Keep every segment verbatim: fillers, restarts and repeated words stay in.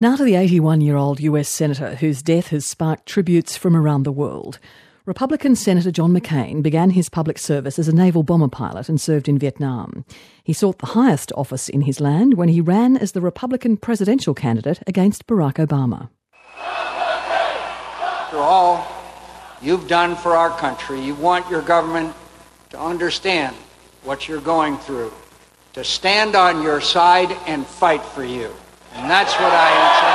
Now to the eighty-one-year-old U S Senator whose death has sparked tributes from around the world. Republican Senator John McCain began his public service as a naval bomber pilot and served in Vietnam. He sought the highest office in his land when he ran as the Republican presidential candidate against Barack Obama. After all you've done for our country, you want your government to understand what you're going through, to stand on your side and fight for you. And that's what I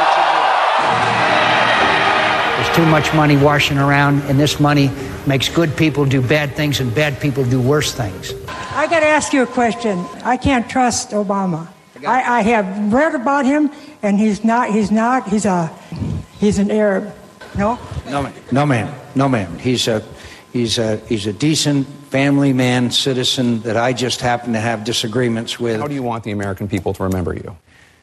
intend to do. There's too much money washing around, and this money makes good people do bad things and bad people do worse things. I got to ask you a question. I can't trust Obama. I, I have read about him, and he's not. He's not. He's a. He's an Arab. No. No, ma'am. No, ma'am. No, ma'am. He's a. He's a. He's a decent family man, citizen that I just happen to have disagreements with. How do you want the American people to remember you?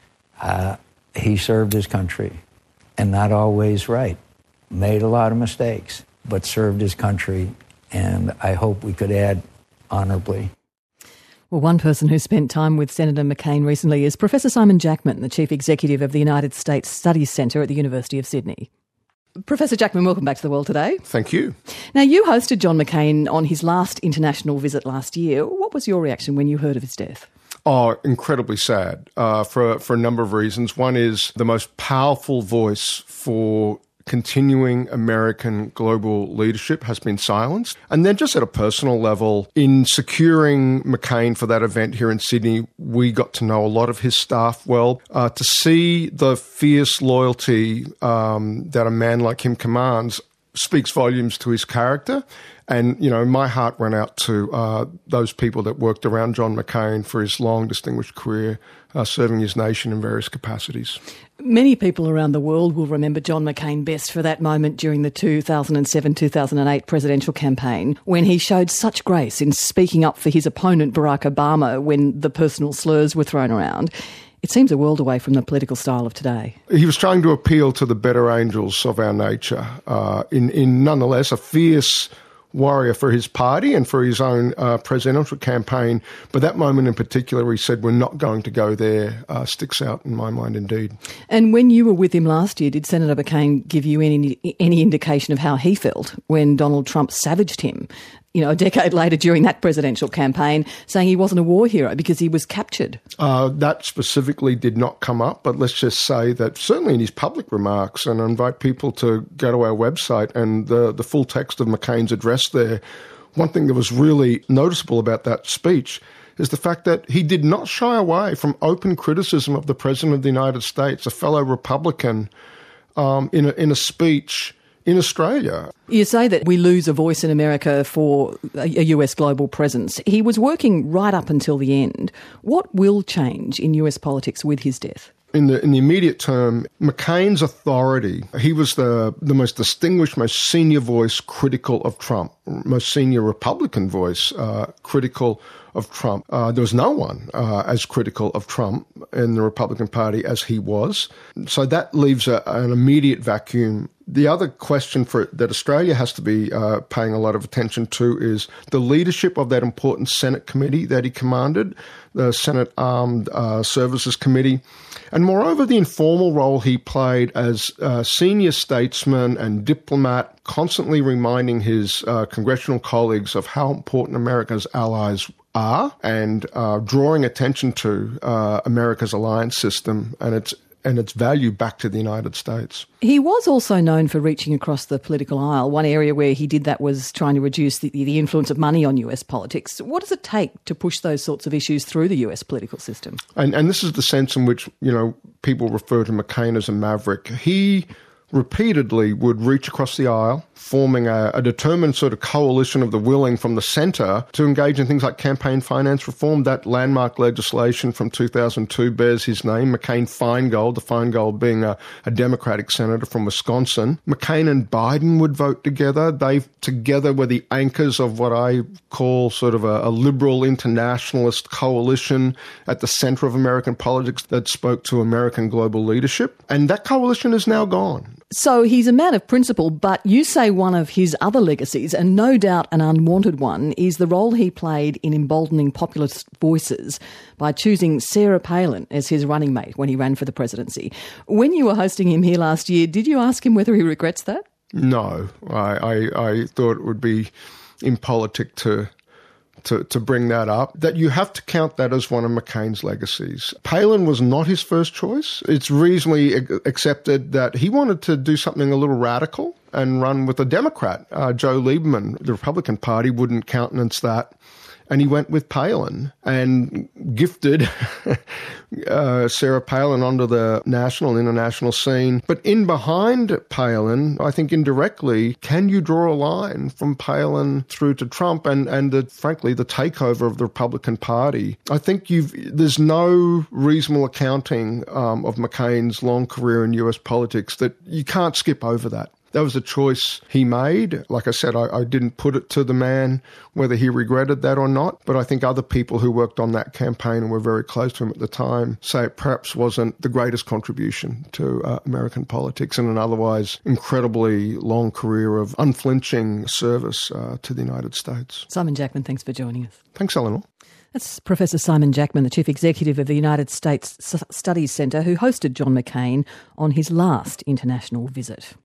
Uh, he served his country, and not always right. Made a lot of mistakes, but served his country, and I hope we could add honorably. Well, one person who spent time with Senator McCain recently is Professor Simon Jackman, the Chief Executive of the United States Studies Centre at the University of Sydney. Professor Jackman, welcome back to The World Today. Thank you. Now, you hosted John McCain on his last international visit last year. What was your reaction when you heard of his death? Oh, incredibly sad uh, for, for a number of reasons. One is the most powerful voice for continuing American global leadership has been silenced. And then just at a personal level, in securing McCain for that event here in Sydney, we got to know a lot of his staff well. Uh, to see the fierce loyalty um, that a man like him commands speaks volumes to his character. And, you know, my heart went out to uh, those people that worked around John McCain for his long, distinguished career, uh, serving his nation in various capacities. Many people around the world will remember John McCain best for that moment during the two thousand seven two thousand eight presidential campaign when he showed such grace in speaking up for his opponent Barack Obama when the personal slurs were thrown around. It seems a world away from the political style of today. He was trying to appeal to the better angels of our nature, uh, in, in nonetheless a fierce warrior for his party and for his own uh, presidential campaign. But that moment in particular, he said, we're not going to go there, uh, sticks out in my mind indeed. And when you were with him last year, did Senator McCain give you any any indication of how he felt when Donald Trump savaged him, you know, a decade later during that presidential campaign, saying he wasn't a war hero because he was captured? Uh, that specifically did not come up, but let's just say that certainly in his public remarks, and I invite people to go to our website and the, the full text of McCain's address there, one thing that was really noticeable about that speech is the fact that he did not shy away from open criticism of the President of the United States, a fellow Republican, um, in a, in a speech in Australia. You say that we lose a voice in America for a U S global presence. He was working right up until the end. What will change in U S politics with his death? In the in the immediate term, McCain's authority, he was the, the most distinguished, most senior voice critical of Trump, most senior Republican voice uh, critical of Trump. Uh, there was no one uh, as critical of Trump in the Republican Party as he was. So that leaves a, an immediate vacuum. The other question for that Australia has to be uh, paying a lot of attention to is the leadership of that important Senate committee that he commanded, the Senate Armed uh, Services Committee, and moreover the informal role he played as uh, senior statesman and diplomat, constantly reminding his uh, congressional colleagues of how important America's allies are and uh, drawing attention to uh, America's alliance system and its and its value back to the United States. He was also known for reaching across the political aisle. One area where he did that was trying to reduce the, the influence of money on U S politics. What does it take to push those sorts of issues through the U S political system? And, and this is the sense in which, you know, people refer to McCain as a maverick. He repeatedly would reach across the aisle, forming a, a determined sort of coalition of the willing from the centre to engage in things like campaign finance reform. That landmark legislation from two thousand two bears his name, McCain-Feingold, the Feingold being a, a Democratic senator from Wisconsin. McCain and Biden would vote together. They together were the anchors of what I call sort of a, a liberal internationalist coalition at the centre of American politics that spoke to American global leadership. And that coalition is now gone. So he's a man of principle, but you say one of his other legacies, and no doubt an unwanted one, is the role he played in emboldening populist voices by choosing Sarah Palin as his running mate when he ran for the presidency. When you were hosting him here last year, did you ask him whether he regrets that? No, I, I, I thought it would be impolitic to... To, to bring that up, that you have to count that as one of McCain's legacies. Palin was not his first choice. It's reasonably accepted that he wanted to do something a little radical and run with a Democrat. Uh, Joe Lieberman, the Republican Party, wouldn't countenance that. And he went with Palin and gifted uh, Sarah Palin onto the national, international scene. But in behind Palin, I think indirectly, can you draw a line from Palin through to Trump and, and the, frankly, the takeover of the Republican Party? I think you've there's no reasonable accounting um, of McCain's long career in U S politics that you can't skip over that. That was a choice he made. Like I said, I, I didn't put it to the man whether he regretted that or not, but I think other people who worked on that campaign and were very close to him at the time say it perhaps wasn't the greatest contribution to uh, American politics in an otherwise incredibly long career of unflinching service uh, to the United States. Simon Jackman, thanks for joining us. Thanks, Eleanor. That's Professor Simon Jackman, the Chief Executive of the United States Studies Centre, who hosted John McCain on his last international visit.